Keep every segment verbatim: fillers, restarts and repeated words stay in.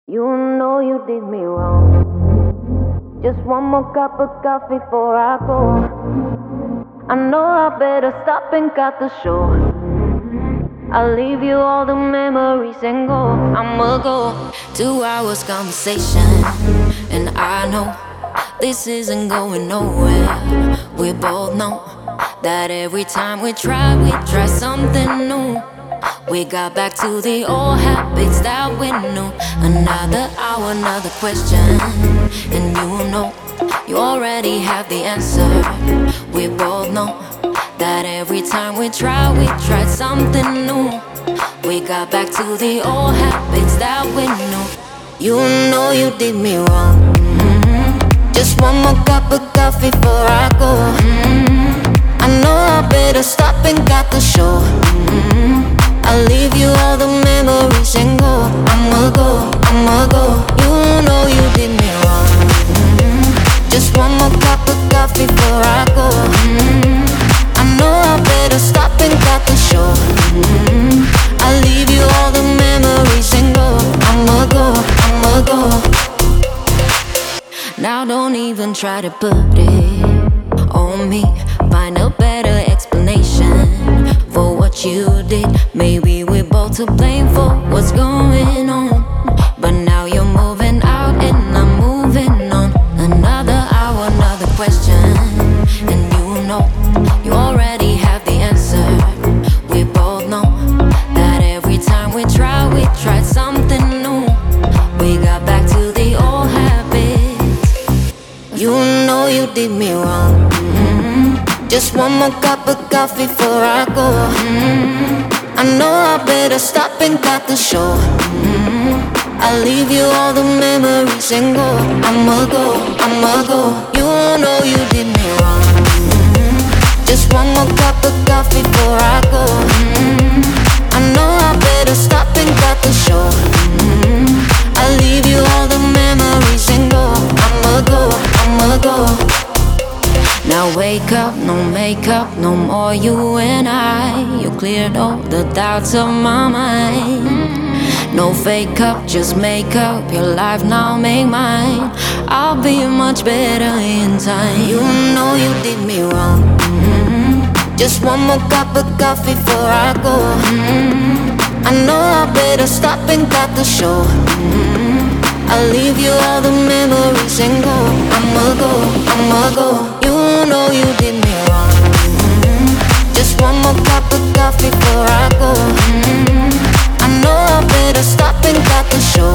You know you did me wrong. Just one more cup of coffee before I go. I know I better stop and cut the show. I'll leave you all the memories and go. I'ma go. Two hours conversation, and I know this isn't going nowhere. We both know that every time we try, we try something new. We got back to the old habits that we knew. Another hour, another question, and you know you already have the answer. We both know that every time we try, we tried something new. We got back to the old habits that we knew. You know you did me wrong. Mm-hmm. Just one more cup of coffee before I go. Mm-hmm. I know I better stop and cut the show. Mm-hmm. I'll leave you all the memories and go. I'ma go, I'ma go. You know you did me wrong. Mm-hmm. Just one more cup of coffee before I go. Mm-hmm. I know I better stop and cut the show. Mm-hmm. I'll leave you all the memories and go. I'ma go, I'ma go. Now don't even try to put it on me. Find a better explanation for what you did. Maybe we're both to blame for what's going on. But now you're moving out and I'm moving on. Another hour, another question, and you know you already have the answer. We both know that every time we try, we tried something new. We got back to the old habits. You know you did me wrong. Mm-hmm. Just one more cup of coffee before I go. Mm-hmm. I know I better stop and cut the show. Mm-hmm. I'll leave you all the memories and go. I'ma go, I'ma go. You know you did me wrong. Mm-hmm. Just one more cup of coffee before I go. Mm-hmm. I know I better stop and cut the show. Mm-hmm. I'll leave you all the memories and go. I'ma go, I'ma go. Now wake up, no makeup, no more you and I. You cleared all the doubts of my mind. No fake up, just make up your life now, make mine. I'll be much better in time. You know you did me wrong. Mm-hmm. Just one more cup of coffee before I go. Mm-hmm. I know I better stop and cut the show. Mm-hmm. I'll leave you all the memories and go. I'ma go, I'ma go. You know you did me wrong. Mm-hmm. Just one more cup of coffee before I go. Mm-hmm. I know I better stop and cut the show.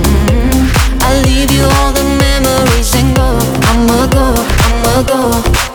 Mm-hmm. I'll leave you all the memories and go. I'ma go, I'ma go.